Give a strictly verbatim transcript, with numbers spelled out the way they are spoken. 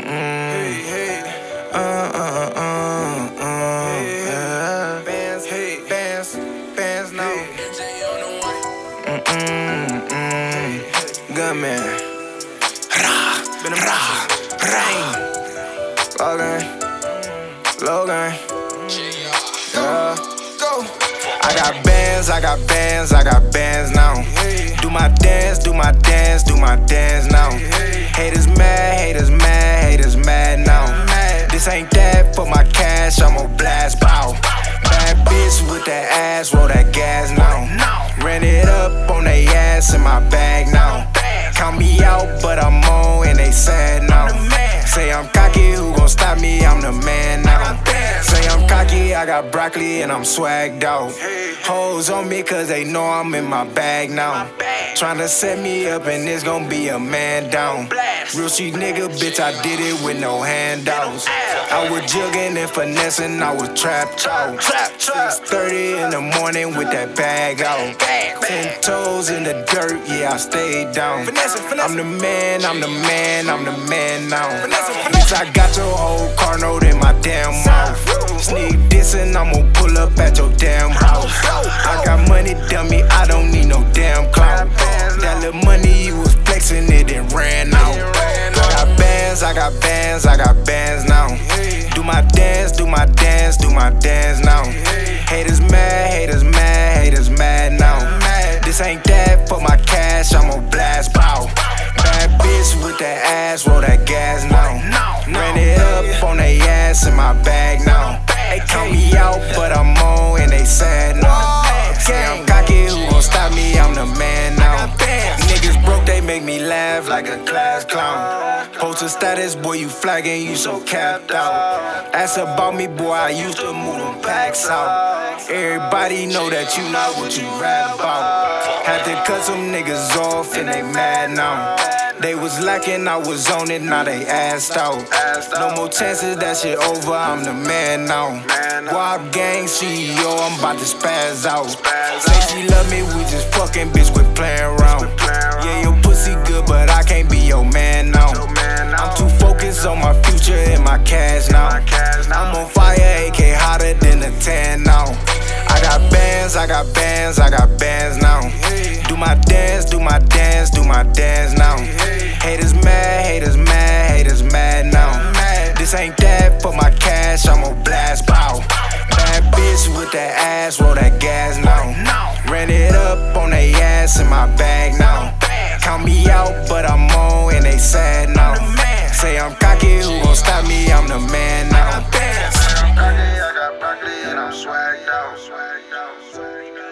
Hey, hey. Uh, uh, uh, uh, yeah. Bands, hey, bands, bands, no. Mm, mm, Gunman. Rah, rah, rain. Logan, Logan. Yeah. Go. I got bands, I got bands, I got bands now. Do my dance, do my dance, do my dance now. Haters mad, haters mad, haters mad now. This ain't that for my cash, I'ma blast, bow. Bad bitch with that ass, roll that gas now. Ran it up on they ass in my bag now. Count me out, but I'm on and they sad now. Say I'm cocky, who gon' stop me? I'm the man now. Say I'm cocky, I got broccoli and I'm swagged out. Hoes on me cause they know I'm in my bag now. Tryna set me up and it's gon' be a man down. Real street nigga, bitch, I did it with no handouts. I was jugging and finessing, I was trapped out. six thirty in the morning with that bag out. Ten toes in the dirt, yeah, I stayed down. I'm the man, I'm the man, I'm the man now. Bitch, I got your whole car note in my damn mouth. Sneak dissing, I'ma pull up at your damn house. I got money, dummy, I don't need no damn clout. That little money you was flexing it and ran out. I got bands, I got bands, I got bands now. Do my dance, do my dance, do my dance now. Haters mad, haters mad, haters mad now. This ain't that for my cash, I'ma blast, bow. Bad bitch with that ass, roll that gas now. Ran it up on they ass in my bag now. They count me out, but I'm on and they sad now. Say I'm cocky, who gon' stop me? I'm the man now. Niggas broke, they make me laugh like a class clown. Poster status, boy, you flagging, you so capped out. Ask about me, boy, I used to move them packs out. Everybody know that you not what you rap about. Had to cut some niggas off and they mad now. They was lacking, I was on it, now they assed out. No more chances, that shit over, I'm the man now. Guap gang C E O, I'm about to spaz out. Say she love me, we just fucking, bitch, quit playing around. Yeah, your pussy good, but I can't be your man now. I'm too focused on my future and my cash now. I'm on fire, A K hotter than a tan now. I got bands, I got bands, I got bands now. Do my dance, do my dance, do my dance now. Haters mad, haters mad, haters mad now. This ain't that for my cash, I'ma blast, bow. Bad bitch with that ass, roll that gas now. Ran it up on they ass in my bag now. Count me out, but I'm on and they sad now. Say I'm cocky, who gon' stop me? I'm the man now. I got broccoli, I got broccoli, and I'm swagged out.